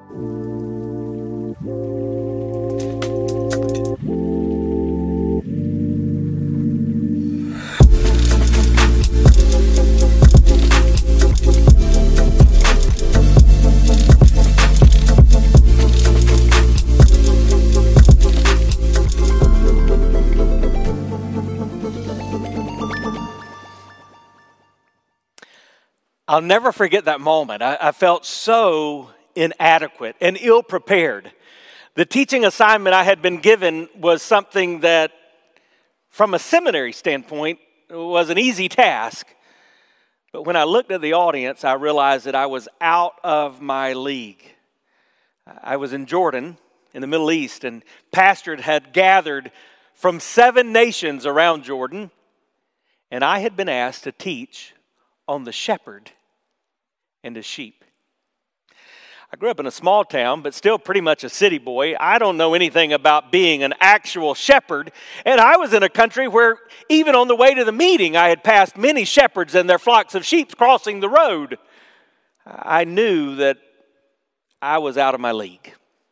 I'll never forget that moment. I felt so inadequate and ill-prepared. The teaching assignment I had been given was something that, from a seminary standpoint, was an easy task. But when I looked at the audience, I realized that I was out of my league. I was in Jordan, in the Middle East, and pastors had gathered from 7 nations around Jordan, and I had been asked to teach on the shepherd and his sheep. I grew up in a small town, but still pretty much a city boy. I don't know anything about being an actual shepherd, and I was in a country where even on the way to the meeting, I had passed many shepherds and their flocks of sheep crossing the road. I knew that I was out of my league.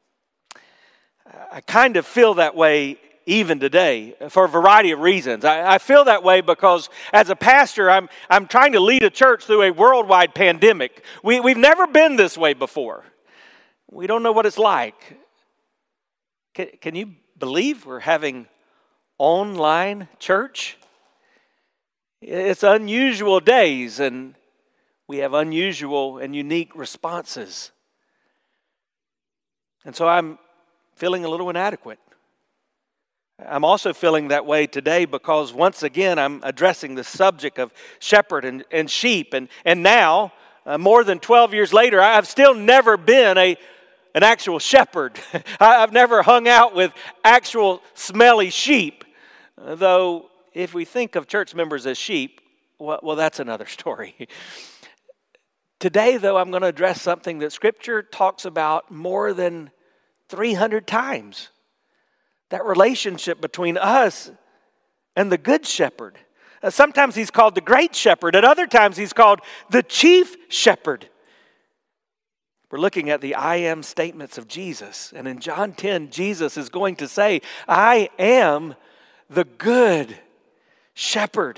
I kind of feel that way even today for a variety of reasons. I feel that way because as a pastor, I'm trying to lead a church through a worldwide pandemic. We've never been this way before. We don't know what it's like. Can you believe we're having online church? It's unusual days, and we have unusual and unique responses. And so I'm feeling a little inadequate. I'm also feeling that way today because once again I'm addressing the subject of shepherd and sheep. And now, more than 12 years later, I've still never been an actual shepherd. I've never hung out with actual smelly sheep. Though if we think of church members as sheep, well, that's another story. Today, though, I'm going to address something that Scripture talks about more than 300 times. That relationship between us and the good shepherd. Sometimes he's called the great shepherd. At other times he's called the chief shepherd. We're looking at the I am statements of Jesus. And in John 10, Jesus is going to say, I am the good shepherd.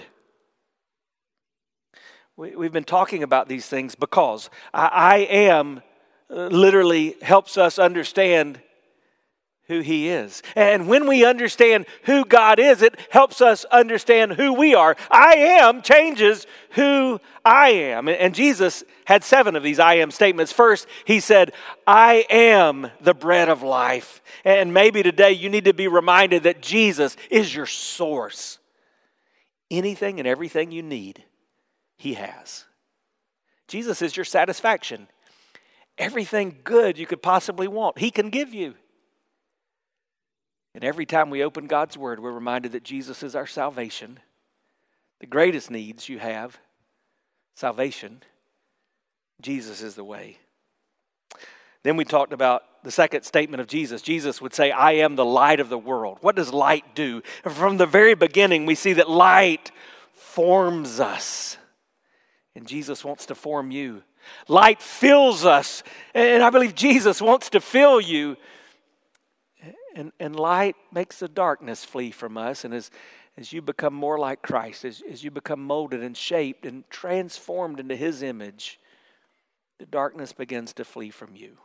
We've been talking about these things because I am literally helps us understand who He is. And when we understand who God is, it helps us understand who we are. I am changes who I am. And Jesus had 7 of these I am statements. First, He said, I am the bread of life. And maybe today you need to be reminded that Jesus is your source. Anything and everything you need, He has. Jesus is your satisfaction. Everything good you could possibly want, He can give you. And every time we open God's Word, we're reminded that Jesus is our salvation. The greatest needs you have, salvation. Jesus is the way. Then we talked about the second statement of Jesus. Jesus would say, I am the light of the world. What does light do? From the very beginning, we see that light forms us. And Jesus wants to form you. Light fills us. And I believe Jesus wants to fill you. And light makes the darkness flee from us. And as you become more like Christ, as you become molded and shaped and transformed into His image, the darkness begins to flee from you.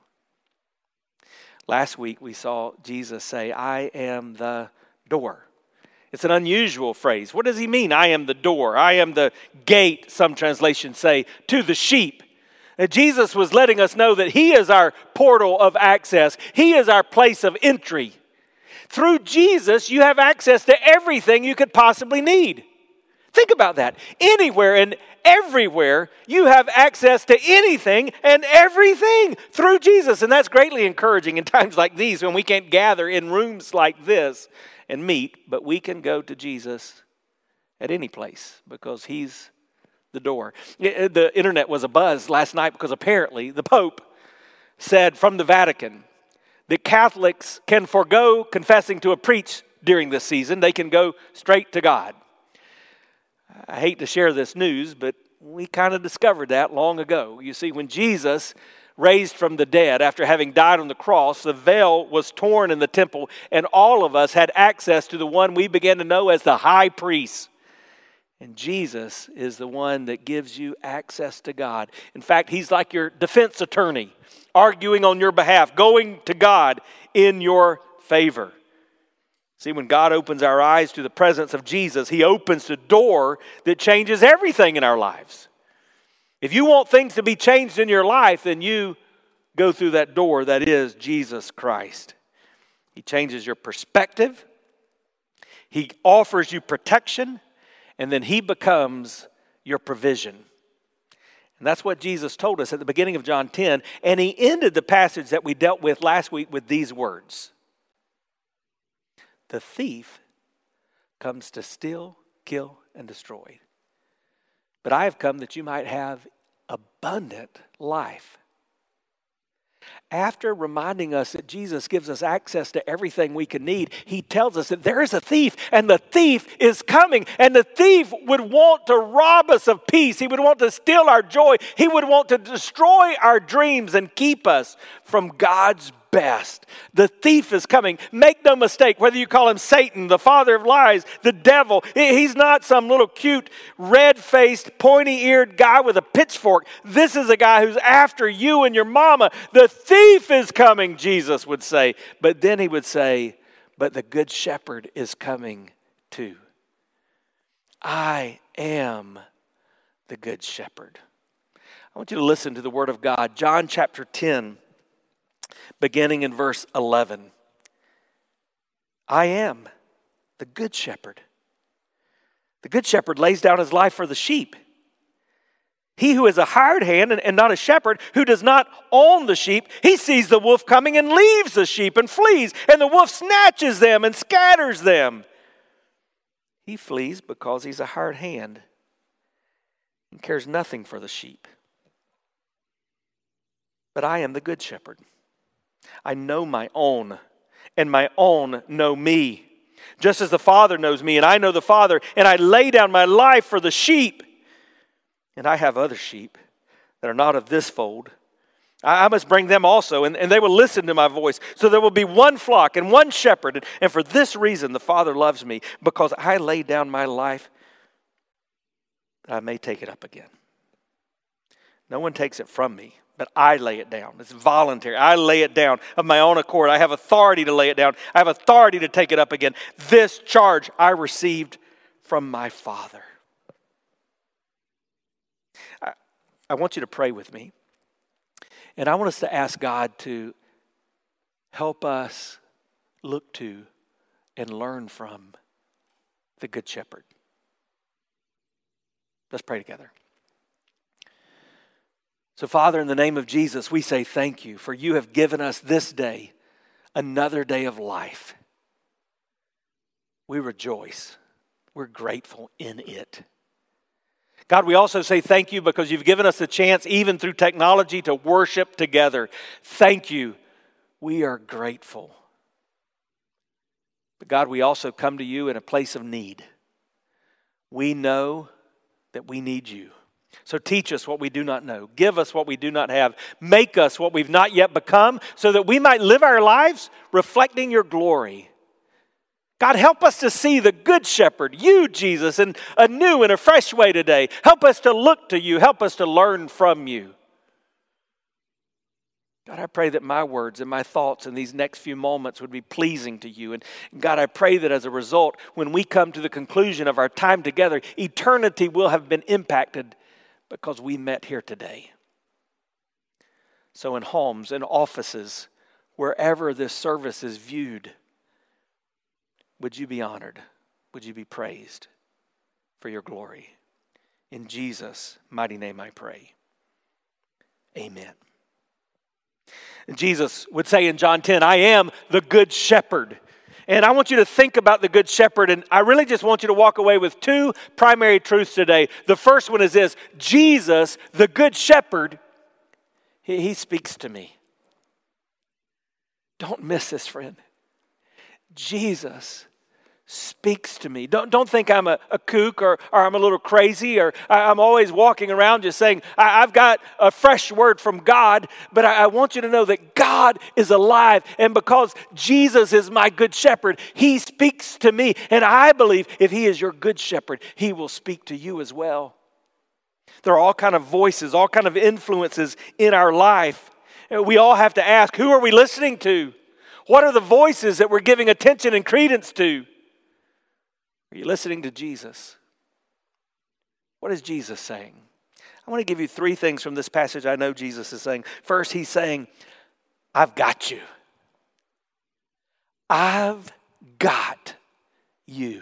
Last week we saw Jesus say, I am the door. It's an unusual phrase. What does He mean? I am the door. I am the gate, some translations say, to the sheep. Jesus was letting us know that He is our portal of access. He is our place of entry. Through Jesus, you have access to everything you could possibly need. Think about that. Anywhere and everywhere, you have access to anything and everything through Jesus. And that's greatly encouraging in times like these when we can't gather in rooms like this and meet, but we can go to Jesus at any place because He's the door. The internet was abuzz last night because apparently the Pope said from the Vatican that Catholics can forego confessing to a priest during this season. They can go straight to God. I hate to share this news, but we kind of discovered that long ago. You see, when Jesus raised from the dead after having died on the cross, the veil was torn in the temple, and all of us had access to the one we began to know as the high priest. And Jesus is the one that gives you access to God. In fact, he's like your defense attorney, arguing on your behalf, going to God in your favor. See, when God opens our eyes to the presence of Jesus, he opens the door that changes everything in our lives. If you want things to be changed in your life, then you go through that door that is Jesus Christ. He changes your perspective. He offers you protection. And then he becomes your provision. And that's what Jesus told us at the beginning of John 10. And he ended the passage that we dealt with last week with these words. The thief comes to steal, kill, and destroy. But I have come that you might have abundant life. After reminding us that Jesus gives us access to everything we can need, he tells us that there is a thief, and the thief is coming. And the thief would want to rob us of peace. He would want to steal our joy. He would want to destroy our dreams and keep us from God's best. The thief is coming. Make no mistake, whether you call him Satan, the father of lies, the devil, he's not some little cute, red-faced, pointy-eared guy with a pitchfork. This is a guy who's after you and your mama. The thief is coming, Jesus would say. But then he would say, but the good shepherd is coming too. I am the good shepherd. I want you to listen to the word of God. John chapter 10. Beginning in verse 11. I am the good shepherd. The good shepherd lays down his life for the sheep. He who is a hired hand and not a shepherd, who does not own the sheep, he sees the wolf coming and leaves the sheep and flees, and the wolf snatches them and scatters them. He flees because he's a hired hand and cares nothing for the sheep. But I am the good shepherd. I know my own, and my own know me. Just as the Father knows me, and I know the Father, and I lay down my life for the sheep. And I have other sheep that are not of this fold. I must bring them also, and they will listen to my voice. So there will be one flock and one shepherd. And for this reason the Father loves me, because I lay down my life that I may take it up again. No one takes it from me, but I lay it down. It's voluntary. I lay it down of my own accord. I have authority to lay it down. I have authority to take it up again. This charge I received from my Father. I want you to pray with me. And I want us to ask God to help us look to and learn from the Good Shepherd. Let's pray together. So, Father, in the name of Jesus, we say thank you, for you have given us this day another day of life. We rejoice. We're grateful in it. God, we also say thank you because you've given us a chance, even through technology, to worship together. Thank you. We are grateful. But God, we also come to you in a place of need. We know that we need you. So teach us what we do not know. Give us what we do not have. Make us what we've not yet become, so that we might live our lives reflecting your glory. God, help us to see the Good Shepherd, you, Jesus, in a new and a fresh way today. Help us to look to you. Help us to learn from you. God, I pray that my words and my thoughts in these next few moments would be pleasing to you. And God, I pray that as a result, when we come to the conclusion of our time together, eternity will have been impacted because we met here today. So in homes, in offices, wherever this service is viewed, would you be honored? Would you be praised for your glory? In Jesus' mighty name I pray. Amen. And Jesus would say in John 10, I am the Good Shepherd. And I want you to think about the Good Shepherd, and I really just want you to walk away with two primary truths today. The first one is this: Jesus, the Good Shepherd, he speaks to me. Don't miss this, friend. Jesus speaks to me. Don't think I'm a kook or I'm a little crazy or I'm always walking around just saying, I've got a fresh word from God, but I want you to know that God is alive. And because Jesus is my good shepherd, he speaks to me. And I believe if he is your good shepherd, he will speak to you as well. There are all kind of voices, all kind of influences in our life. We all have to ask, who are we listening to? What are the voices that we're giving attention and credence to? Are you listening to Jesus? What is Jesus saying? I want to give you 3 things from this passage I know Jesus is saying. First, he's saying, I've got you. I've got you.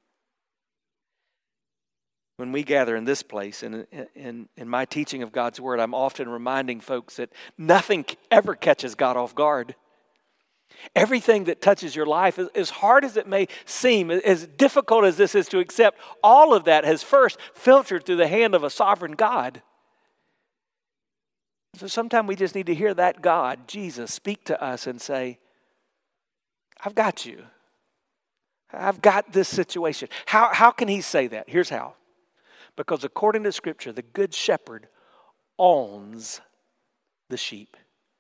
When we gather in this place, in my teaching of God's Word, I'm often reminding folks that nothing ever catches God off guard. Everything that touches your life, as hard as it may seem, as difficult as this is to accept, all of that has first filtered through the hand of a sovereign God. So sometimes we just need to hear that God, Jesus, speak to us and say, I've got you. I've got this situation. How can he say that? Here's how. Because according to Scripture, the good shepherd owns the sheep.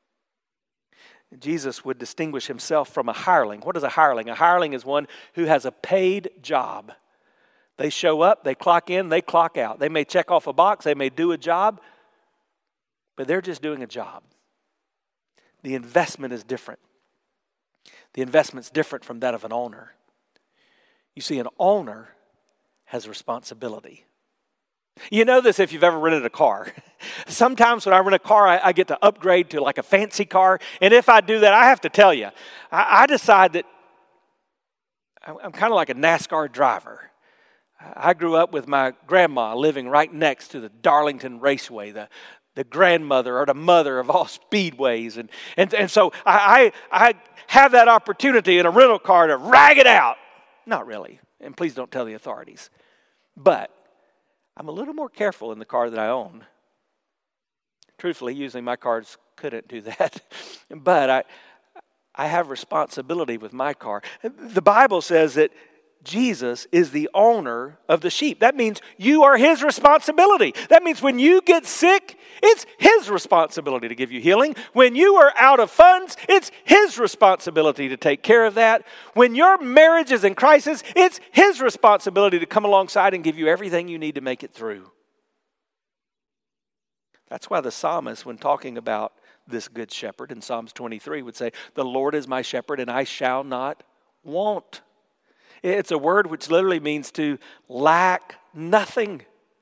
Jesus would distinguish himself from a hireling. What is a hireling? A hireling is one who has a paid job. They show up, they clock in, they clock out. They may check off a box, they may do a job, but they're just doing a job. The investment is different. The investment's different from that of an owner. You see, an owner has responsibility. You know this if you've ever rented a car. Sometimes when I rent a car, I get to upgrade to like a fancy car. And if I do that, I have to tell you, I decide that I'm kind of like a NASCAR driver. I grew up with my grandma living right next to the Darlington Raceway, the grandmother or the mother of all speedways. And so I have that opportunity in a rental car to rag it out. Not really. And please don't tell the authorities. But I'm a little more careful in the car that I own. Truthfully, usually my cars couldn't do that. But I have responsibility with my car. The Bible says that Jesus is the owner of the sheep. That means you are his responsibility. That means when you get sick, it's his responsibility to give you healing. When you are out of funds, it's his responsibility to take care of that. When your marriage is in crisis, it's his responsibility to come alongside and give you everything you need to make it through. That's why the psalmist, when talking about this good shepherd in Psalms 23, would say, "The Lord is my shepherd, and I shall not want." It's a word which literally means to lack nothing.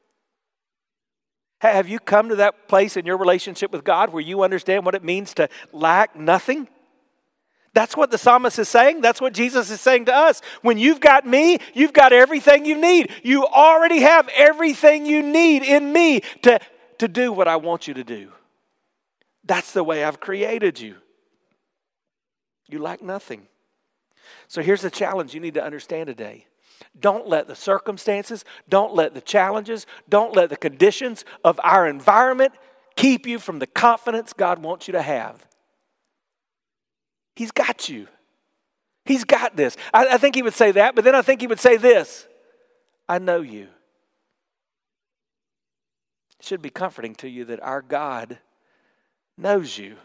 Have you come to that place in your relationship with God where you understand what it means to lack nothing? That's what the psalmist is saying. That's what Jesus is saying to us. When you've got me, you've got everything you need. You already have everything you need in me to do what I want you to do. That's the way I've created you. You lack nothing. So here's the challenge you need to understand today. Don't let the circumstances, don't let the challenges, don't let the conditions of our environment keep you from the confidence God wants you to have. He's got you. He's got this. I think he would say that, but then I think he would say this: I know you. It should be comforting to you that our God knows you.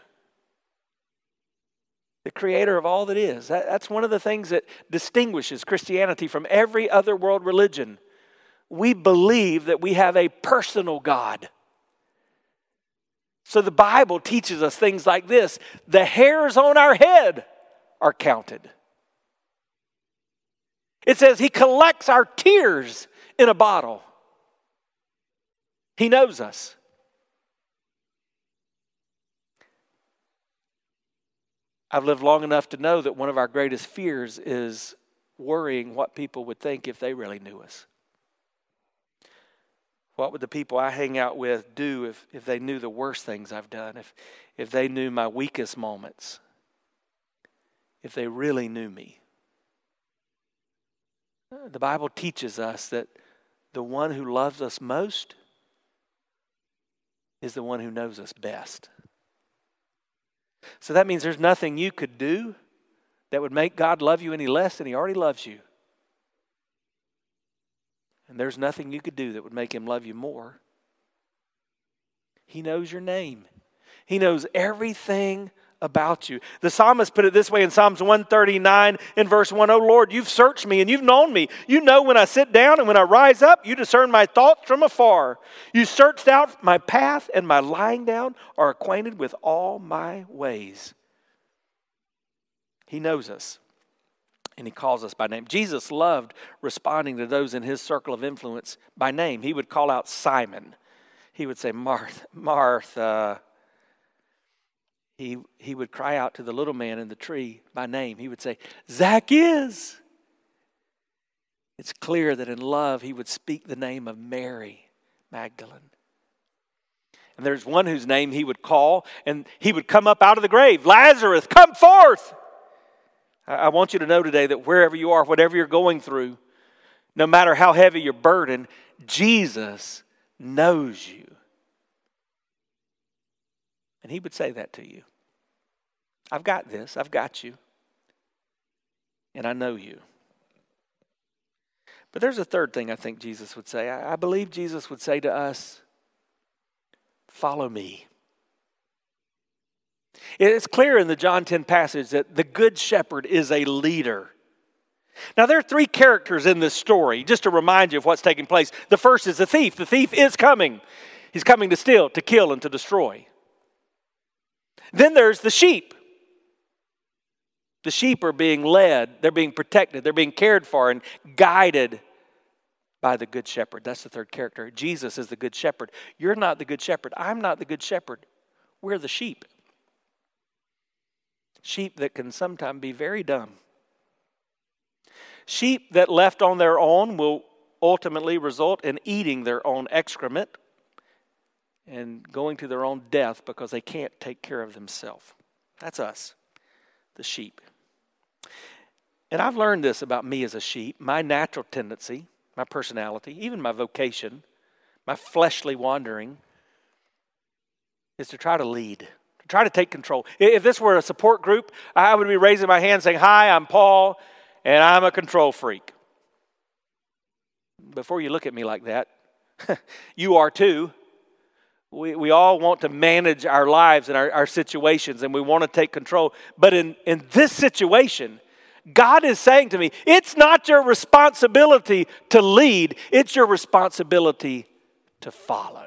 The creator of all that is. That's one of the things that distinguishes Christianity from every other world religion. We believe that we have a personal God. So the Bible teaches us things like this: the hairs on our head are counted. It says he collects our tears in a bottle. He knows us. I've lived long enough to know that one of our greatest fears is worrying what people would think if they really knew us. What would the people I hang out with do if they knew the worst things I've done, if they knew my weakest moments, if they really knew me? The Bible teaches us that the one who loves us most is the one who knows us best. So that means there's nothing you could do that would make God love you any less than he already loves you. And there's nothing you could do that would make him love you more. He knows your name. He knows everything about you. The psalmist put it this way in Psalms 139 in verse 1, "O Lord, you've searched me and you've known me. You know when I sit down and when I rise up. You discern my thoughts from afar. You searched out my path and my lying down are acquainted with all my ways." He knows us and he calls us by name. Jesus loved responding to those in his circle of influence by name. He would call out Simon. He would say, "Martha, Martha." He would cry out to the little man in the tree by name. He would say, "Zacchaeus." It's clear that in love he would speak the name of Mary Magdalene. And there's one whose name he would call, and he would come up out of the grave. "Lazarus, come forth." I want you to know today that wherever you are, whatever you're going through, no matter how heavy your burden, Jesus knows you. And he would say that to you. "I've got this. I've got you. And I know you." But there's a third thing I think Jesus would say. I believe Jesus would say to us, "Follow me." It's clear in the John 10 passage that the Good Shepherd is a leader. Now, there are three characters in this story, just to remind you of what's taking place. The first is the thief. The thief is coming. He's coming to steal, to kill, and to destroy. Then there's the sheep. The sheep are being led, they're being protected, they're being cared for and guided by the Good Shepherd. That's the third character. Jesus is the Good Shepherd. You're not the Good Shepherd. I'm not the Good Shepherd. We're the sheep. Sheep that can sometimes be very dumb. Sheep that left on their own will ultimately result in eating their own excrement and going to their own death because they can't take care of themselves. That's us, the sheep. And I've learned this about me as a sheep. My natural tendency, my personality, even my vocation, my fleshly wandering is to try to lead, to try to take control. If this were a support group, I would be raising my hand saying, "Hi, I'm Paul, and I'm a control freak." Before you look at me like that, you are too. We all want to manage our lives and our situations, and we want to take control. But in this situation, God is saying to me, it's not your responsibility to lead, it's your responsibility to follow.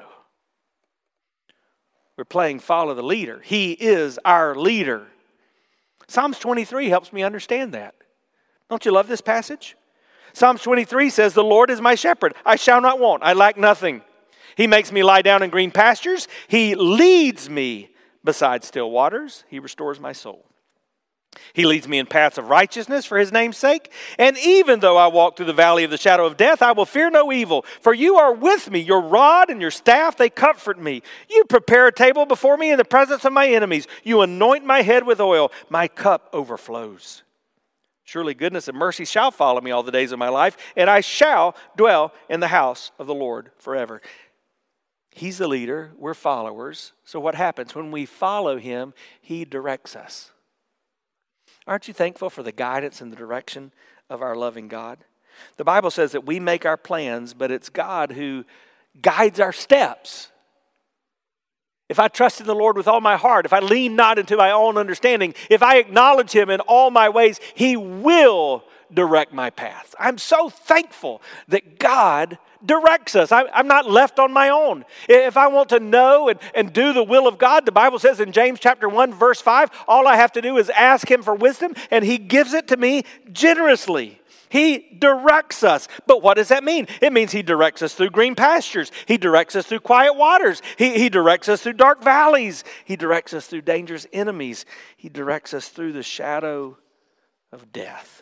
We're playing follow the leader. He is our leader. Psalms 23 helps me understand that. Don't you love this passage? Psalms 23 says, "The Lord is my shepherd. I shall not want. I lack nothing. He makes me lie down in green pastures. He leads me beside still waters. He restores my soul. He leads me in paths of righteousness for his name's sake. And even though I walk through the valley of the shadow of death, I will fear no evil. For you are with me. Your rod and your staff, they comfort me. You prepare a table before me in the presence of my enemies. You anoint my head with oil. My cup overflows. Surely goodness and mercy shall follow me all the days of my life, and I shall dwell in the house of the Lord forever." He's the leader. We're followers. So what happens? When we follow him, he directs us. Aren't you thankful for the guidance and the direction of our loving God? The Bible says that we make our plans, but it's God who guides our steps. If I trust in the Lord with all my heart, if I lean not into my own understanding, if I acknowledge him in all my ways, he will direct my path. I'm so thankful that God directs us. I'm not left on my own. If I want to know and do the will of God, the Bible says in James chapter 1, verse 5, all I have to do is ask him for wisdom, and he gives it to me generously. He directs us. But what does that mean? It means he directs us through green pastures. He directs us through quiet waters. He directs us through dark valleys. He directs us through dangerous enemies. He directs us through the shadow of death.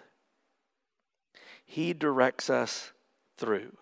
He directs us through.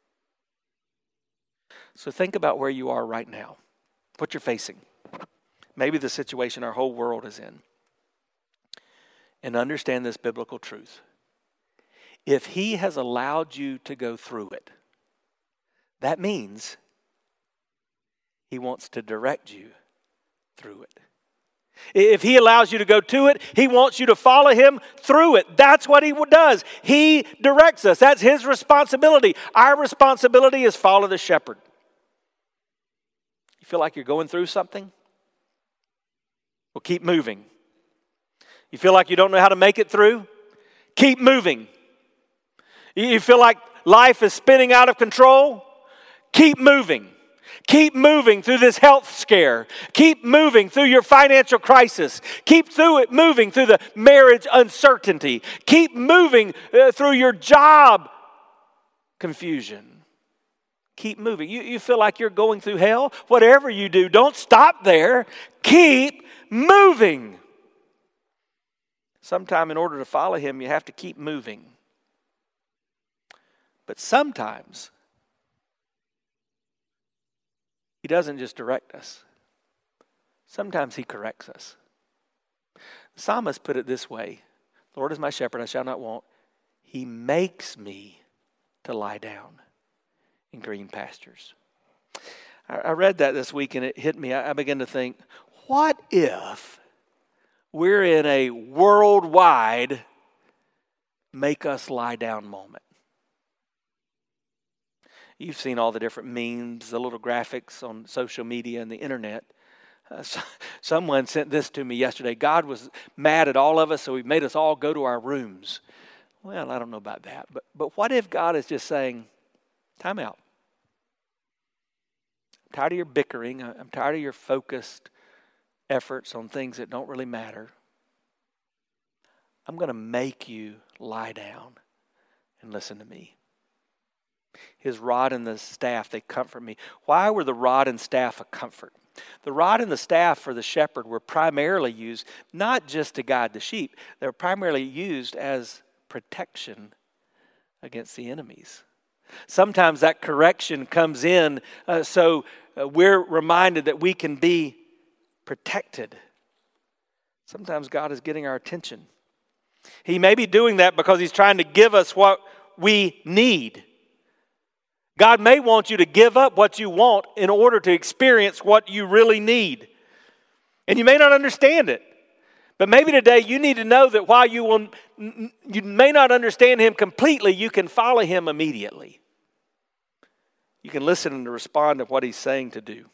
So think about where you are right now, what you're facing, maybe the situation our whole world is in, and understand this biblical truth. If he has allowed you to go through it, that means he wants to direct you through it. If he allows you to go to it, he wants you to follow him through it. That's what he does. He directs us. That's his responsibility. Our responsibility is follow the shepherd. You feel like you're going through something? Well, keep moving. You feel like you don't know how to make it through? Keep moving. You feel like life is spinning out of control? Keep moving. Keep moving through this health scare. Keep moving through your financial crisis. Keep moving through the marriage uncertainty. Keep moving through your job confusion. Keep moving. You feel like you're going through hell? Whatever you do, don't stop there. Keep moving. Sometime in order to follow him, you have to keep moving. But sometimes he doesn't just direct us. Sometimes he corrects us. The psalmist put it this way: "The Lord is my shepherd, I shall not want. He makes me to lie down in green pastures." I read that this week and it hit me. I began to think, what if we're in a worldwide make us lie down moment? You've seen all the different memes, the little graphics on social media and the internet. Someone sent this to me yesterday. God was mad at all of us, so he made us all go to our rooms. Well, I don't know about that. But what if God is just saying, time out. I'm tired of your bickering. I'm tired of your focused efforts on things that don't really matter. I'm going to make you lie down and listen to me. His rod and the staff, they comfort me. Why were the rod and staff a comfort? The rod and the staff for the shepherd were primarily used not just to guide the sheep. They were primarily used as protection against the enemies. Sometimes that correction comes in so we're reminded that we can be protected. Sometimes God is getting our attention. He may be doing that because he's trying to give us what we need. God may want you to give up what you want in order to experience what you really need. And you may not understand it. But maybe today you need to know that while you may not understand him completely, you can follow him immediately. You can listen and respond to what he's saying to do.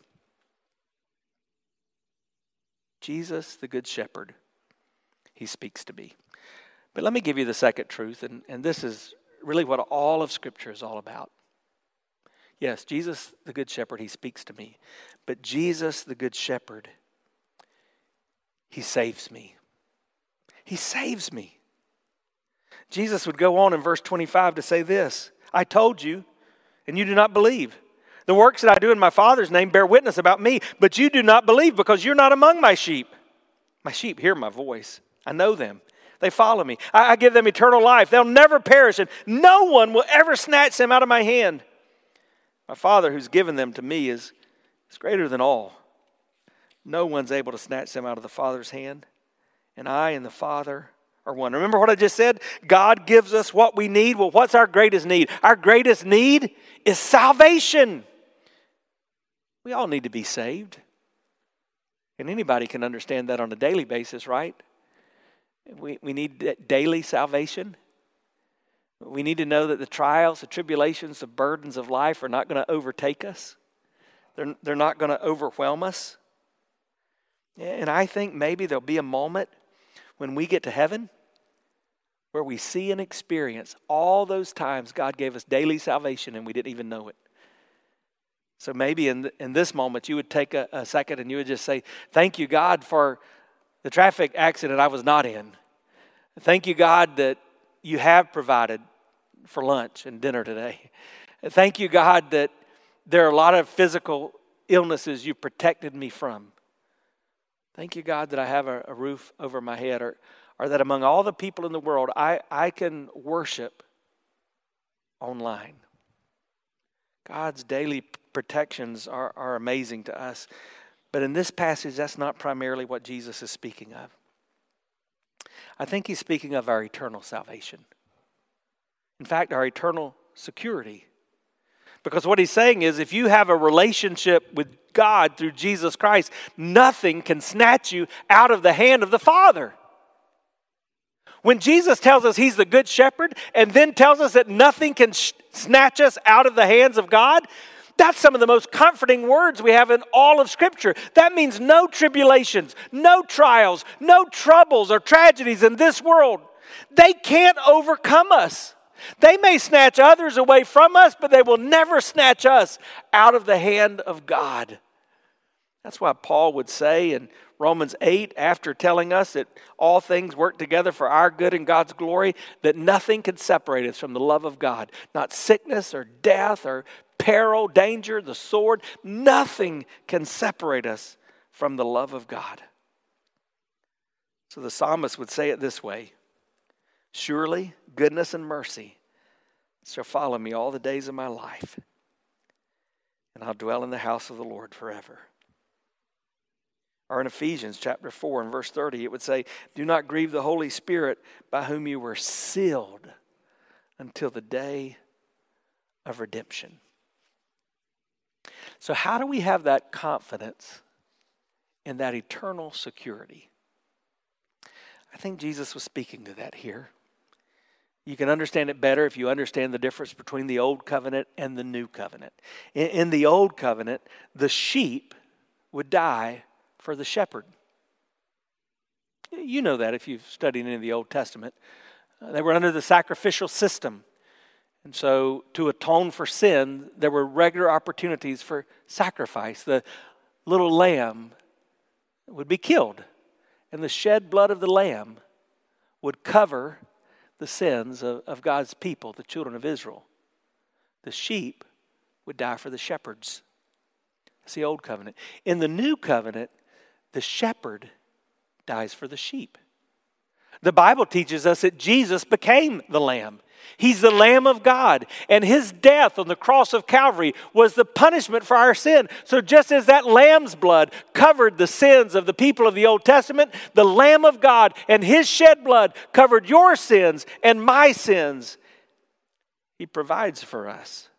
Jesus, the Good Shepherd, he speaks to me. But let me give you the second truth, and this is really what all of Scripture is all about. Yes, Jesus, the Good Shepherd, he speaks to me. But Jesus, the Good Shepherd, he saves me. He saves me. Jesus would go on in verse 25 to say this: "I told you, and you do not believe. The works that I do in my Father's name bear witness about me, but you do not believe because you're not among my sheep. My sheep hear my voice. I know them. They follow me. I give them eternal life. They'll never perish, and no one will ever snatch them out of my hand. My Father who's given them to me is greater than all. No one's able to snatch them out of the Father's hand. And I and the Father are one." Remember what I just said? God gives us what we need. Well, what's our greatest need? Our greatest need is salvation. We all need to be saved. And anybody can understand that on a daily basis, right? We need daily salvation. We need to know that the trials, the tribulations, the burdens of life are not going to overtake us. They're not going to overwhelm us. And I think maybe there'll be a moment when we get to heaven where we see and experience all those times God gave us daily salvation and we didn't even know it. So maybe in this moment you would take a second and you would just say, "Thank you, God, for the traffic accident I was not in. Thank you, God, that you have provided for lunch and dinner today. Thank you, God, that there are a lot of physical illnesses you protected me from. Thank you, God, that I have a roof over my head, or that among all the people in the world, I can worship online." God's daily protections are amazing to us. But in this passage, that's not primarily what Jesus is speaking of. I think he's speaking of our eternal salvation. In fact, our eternal security. Because what he's saying is if you have a relationship with God through Jesus Christ, nothing can snatch you out of the hand of the Father. When Jesus tells us he's the good shepherd and then tells us that nothing can snatch us out of the hands of God, that's some of the most comforting words we have in all of Scripture. That means no tribulations, no trials, no troubles or tragedies in this world. They can't overcome us. They may snatch others away from us, but they will never snatch us out of the hand of God. That's why Paul would say in Romans 8, after telling us that all things work together for our good and God's glory, that nothing can separate us from the love of God. Not sickness or death or peril, danger, the sword. Nothing can separate us from the love of God. So the psalmist would say it this way: surely goodness and mercy shall follow me all the days of my life, and I'll dwell in the house of the Lord forever. Or in Ephesians chapter 4 and verse 30, it would say, do not grieve the Holy Spirit by whom you were sealed until the day of redemption. So how do we have that confidence in that eternal security? I think Jesus was speaking to that here. You can understand it better if you understand the difference between the old covenant and the new covenant. In the old covenant, the sheep would die for the shepherd. You know that if you've studied any of the Old Testament. They were under the sacrificial system. And so to atone for sin, there were regular opportunities for sacrifice. The little lamb would be killed, and the shed blood of the lamb would cover the sins of God's people, the children of Israel. The sheep would die for the shepherds. That's the old covenant. In the new covenant, the shepherd dies for the sheep. The Bible teaches us that Jesus became the lamb. He's the Lamb of God, and his death on the cross of Calvary was the punishment for our sin. So just as that lamb's blood covered the sins of the people of the Old Testament, the Lamb of God and his shed blood covered your sins and my sins. He provides for us.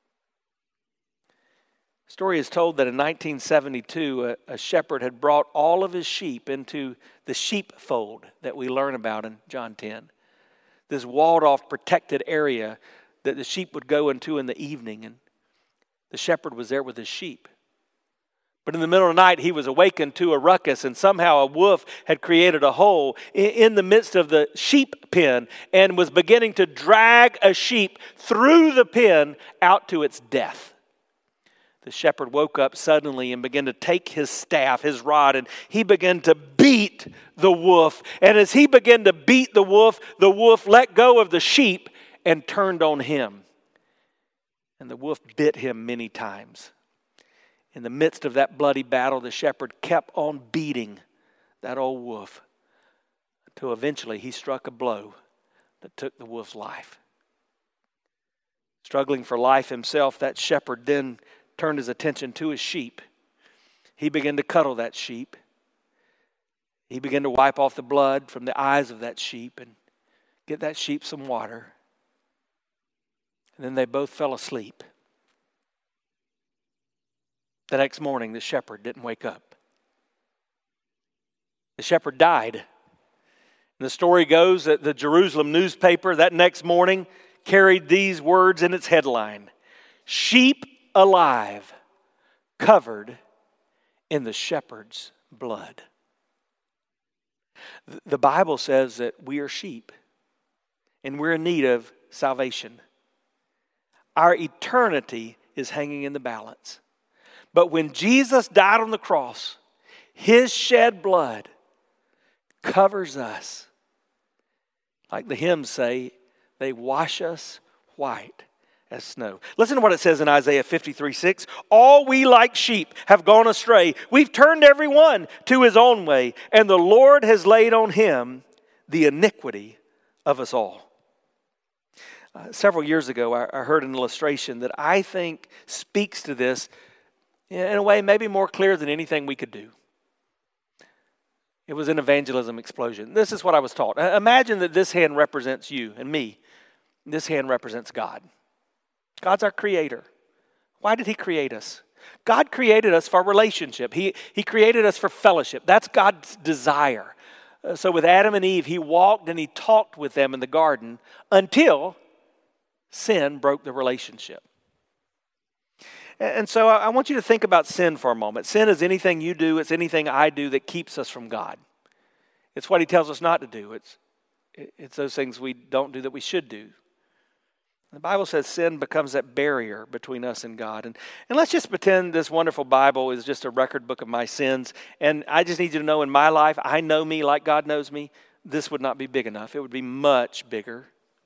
The story is told that in 1972, a shepherd had brought all of his sheep into the sheepfold that we learn about in John 10. This walled-off, protected area that the sheep would go into in the evening, and the shepherd was there with his sheep. But in the middle of the night, he was awakened to a ruckus, and somehow a wolf had created a hole in the midst of the sheep pen and was beginning to drag a sheep through the pen out to its death. The shepherd woke up suddenly and began to take his staff, his rod, and he began to beat the wolf. And as he began to beat the wolf let go of the sheep and turned on him. And the wolf bit him many times. In the midst of that bloody battle, the shepherd kept on beating that old wolf until eventually he struck a blow that took the wolf's life. Struggling for life himself, that shepherd then turned his attention to his sheep. He began to cuddle that sheep. He began to wipe off the blood from the eyes of that sheep and get that sheep some water. And then they both fell asleep. The next morning, the shepherd didn't wake up. The shepherd died. And the story goes that the Jerusalem newspaper that next morning carried these words in its headline: sheep alive, covered in the shepherd's blood. The Bible says that we are sheep and we're in need of salvation. Our eternity is hanging in the balance. But when Jesus died on the cross, his shed blood covers us. Like the hymns say, they wash us white as snow. Listen to what it says in Isaiah 53:6. All we like sheep have gone astray. We've turned every one to his own way, and the Lord has laid on him the iniquity of us all. Several years ago, I heard an illustration that I think speaks to this in a way maybe more clear than anything we could do. It was an evangelism explosion. This is what I was taught. Imagine that this hand represents you and me. This hand represents God. God's our creator. Why did he create us? God created us for relationship. He created us for fellowship. That's God's desire. So with Adam and Eve, he walked and he talked with them in the garden until sin broke the relationship. And so I want you to think about sin for a moment. Sin is anything you do, it's anything I do that keeps us from God. It's what he tells us not to do. It's those things we don't do that we should do. The Bible says sin becomes that barrier between us and God. And let's just pretend this wonderful Bible is just a record book of my sins. And I just need you to know in my life, I know me like God knows me. This would not be big enough. It would be much bigger.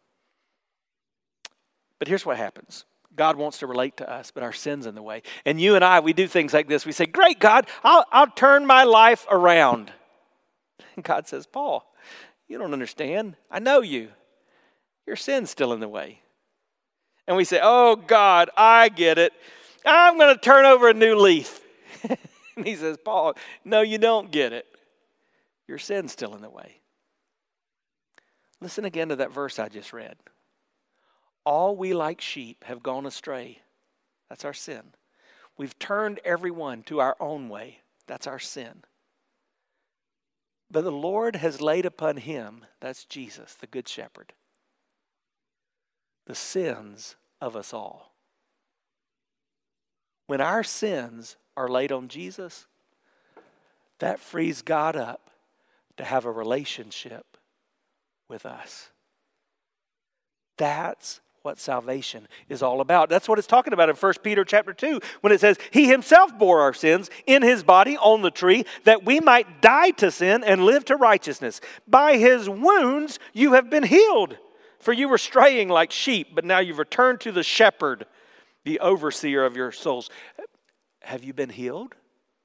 But here's what happens. God wants to relate to us, but our sin's in the way. And you and I, we do things like this. We say, great, God, I'll turn my life around. And God says, Paul, you don't understand. I know you. Your sin's still in the way. And we say, oh, God, I get it. I'm going to turn over a new leaf. And he says, Paul, no, you don't get it. Your sin's still in the way. Listen again to that verse I just read. All we like sheep have gone astray. That's our sin. We've turned everyone to our own way. That's our sin. But the Lord has laid upon him, that's Jesus, the Good Shepherd, the sins of us all. When our sins are laid on Jesus, that frees God up to have a relationship with us. That's what salvation is all about. That's what it's talking about in 1 Peter chapter 2 when it says, he himself bore our sins in his body on the tree that we might die to sin and live to righteousness. By his wounds you have been healed. For you were straying like sheep, but now you've returned to the shepherd, the overseer of your souls. Have you been healed?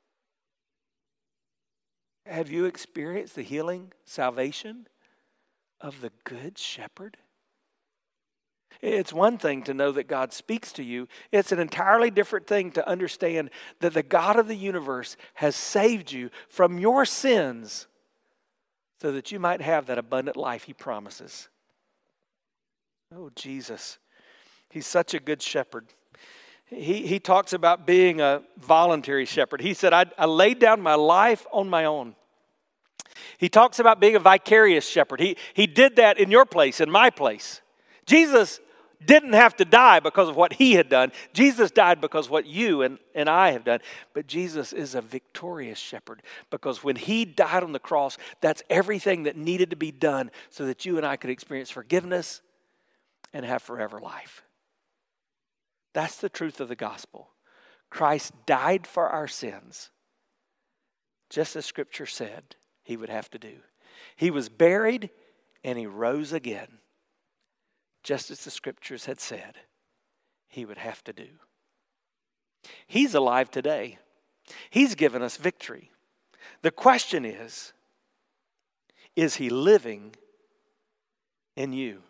Have you experienced the healing, salvation of the Good Shepherd? It's one thing to know that God speaks to you. It's an entirely different thing to understand that the God of the universe has saved you from your sins so that you might have that abundant life he promises. Oh, Jesus. He's such a good shepherd. He talks about being a voluntary shepherd. He said, I laid down my life on my own. He talks about being a vicarious shepherd. He did that in your place, in my place. Jesus didn't have to die because of what he had done. Jesus died because of what you and I have done. But Jesus is a victorious shepherd because when he died on the cross, that's everything that needed to be done so that you and I could experience forgiveness and have forever life. That's the truth of the gospel. Christ died for our sins, just as Scripture said he would have to do. He was buried and he rose again, just as the Scriptures had said he would have to do. He's alive today. He's given us victory. The question is he living in you?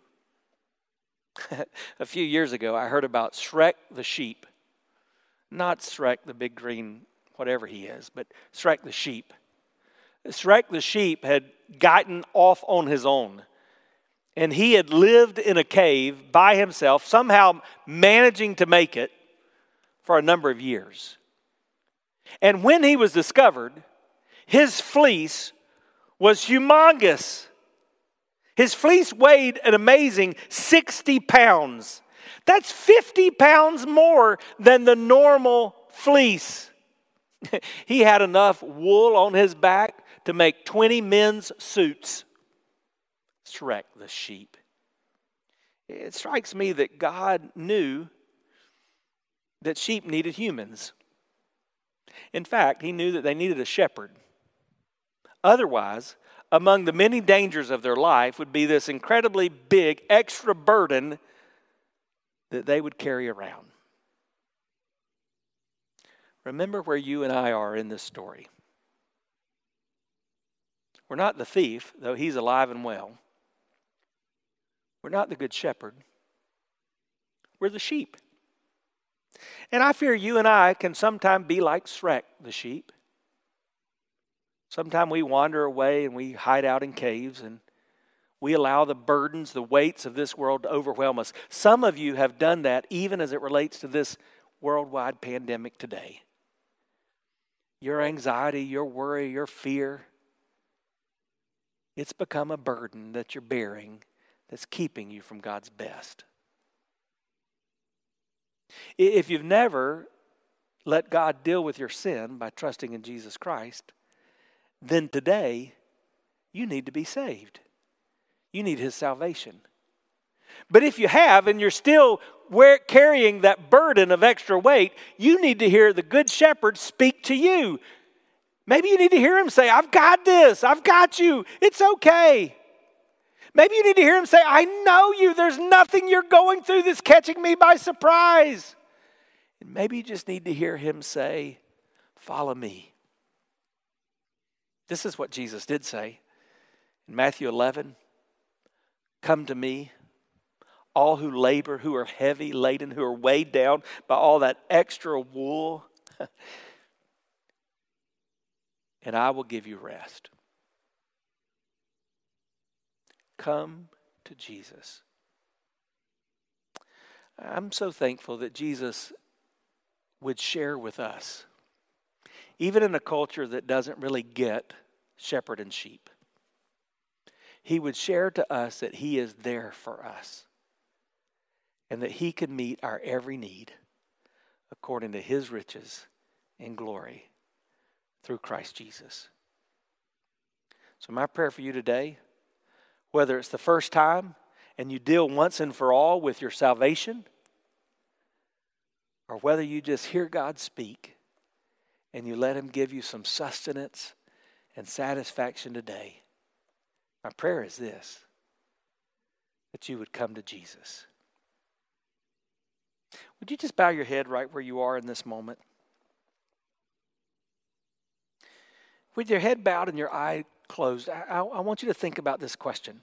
A few years ago, I heard about Shrek the sheep. Not Shrek the big green whatever he is, but Shrek the sheep. Shrek the sheep had gotten off on his own. And he had lived in a cave by himself, somehow managing to make it for a number of years. And when he was discovered, his fleece was humongous. His fleece weighed an amazing 60 pounds. That's 50 pounds more than the normal fleece. He had enough wool on his back to make 20 men's suits. Shrek the sheep. It strikes me that God knew that sheep needed humans. In fact, he knew that they needed a shepherd. Otherwise, among the many dangers of their life would be this incredibly big extra burden that they would carry around. Remember where you and I are in this story. We're not the thief, though he's alive and well. We're not the good shepherd. We're the sheep. And I fear you and I can sometimes be like Shrek the sheep. Sometimes we wander away and we hide out in caves and we allow the burdens, the weights of this world to overwhelm us. Some of you have done that even as it relates to this worldwide pandemic today, your anxiety, your worry, your fear, it's become a burden that you're bearing that's keeping you from God's best. If you've never let God deal with your sin by trusting in Jesus Christ, then today you need to be saved. You need His salvation. But if you have and you're still carrying that burden of extra weight, you need to hear the Good Shepherd speak to you. Maybe you need to hear Him say, I've got this, I've got you, it's okay. Maybe you need to hear Him say, I know you, there's nothing you're going through that's catching me by surprise. And maybe you just need to hear Him say, follow me. This is what Jesus did say in Matthew 11. Come to me, all who labor, who are heavy laden, who are weighed down by all that extra wool, and I will give you rest. Come to Jesus. I'm so thankful that Jesus would share with us, even in a culture that doesn't really get shepherd and sheep. He would share to us that He is there for us and that He can meet our every need according to His riches in glory through Christ Jesus. So my prayer for you today, whether it's the first time and you deal once and for all with your salvation, or whether you just hear God speak and you let Him give you some sustenance and satisfaction today, my prayer is this, that you would come to Jesus. Would you just bow your head right where you are in this moment? With your head bowed and your eye closed, I want you to think about this question.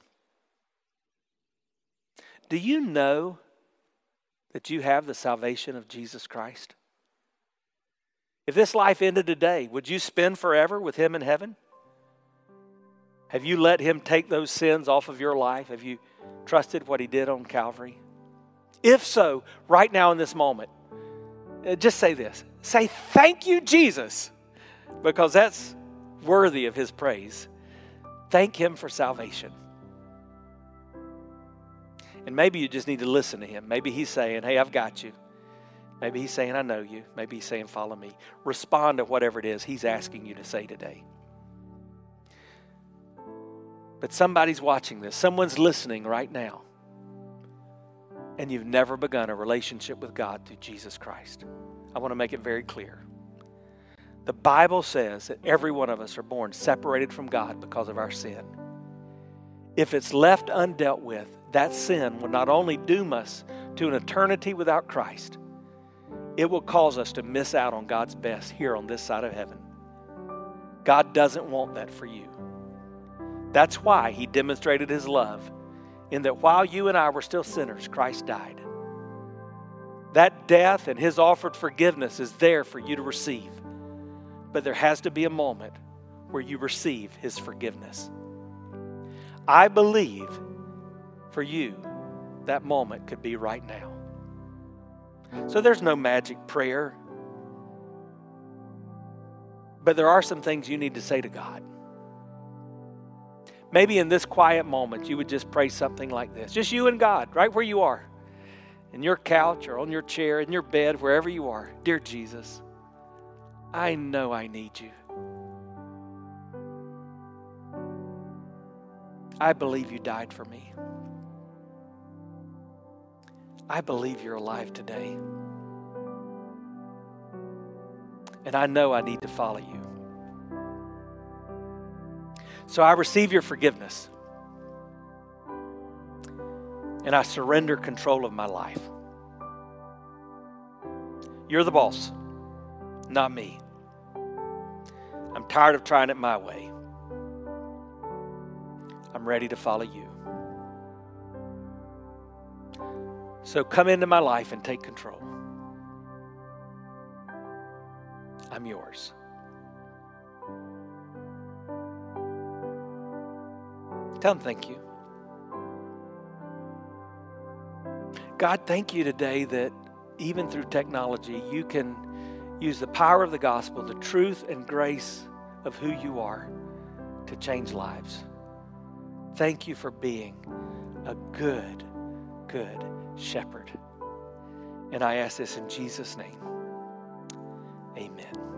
Do you know that you have the salvation of Jesus Christ? If this life ended today, would you spend forever with Him in heaven? Have you let Him take those sins off of your life? Have you trusted what He did on Calvary? If so, right now in this moment, just say this. Say, thank you, Jesus, because that's worthy of His praise. Thank Him for salvation. And maybe you just need to listen to Him. Maybe He's saying, hey, I've got you. Maybe He's saying, I know you. Maybe He's saying, follow me. Respond to whatever it is He's asking you to say today. But somebody's watching this. Someone's listening right now. And you've never begun a relationship with God through Jesus Christ. I want to make it very clear. The Bible says that every one of us are born separated from God because of our sin. If it's left undealt with, that sin will not only doom us to an eternity without Christ, it will cause us to miss out on God's best here on this side of heaven. God doesn't want that for you. That's why He demonstrated His love in that while you and I were still sinners, Christ died. That death and His offered forgiveness is there for you to receive. But there has to be a moment where you receive His forgiveness. I believe for you that moment could be right now. So there's no magic prayer. But there are some things you need to say to God. Maybe in this quiet moment you would just pray something like this. Just you and God, right where you are. In your couch or on your chair, in your bed, wherever you are. Dear Jesus, I know I need you. I believe you died for me. I believe you're alive today. And I know I need to follow you. So I receive your forgiveness. And I surrender control of my life. You're the boss, not me. I'm tired of trying it my way. I'm ready to follow you. So come into my life and take control. I'm yours. Tell Him thank you. God, thank you today that even through technology, you can use the power of the gospel, the truth and grace of who you are, to change lives. Thank you for being a good shepherd. And I ask this in Jesus' name. Amen.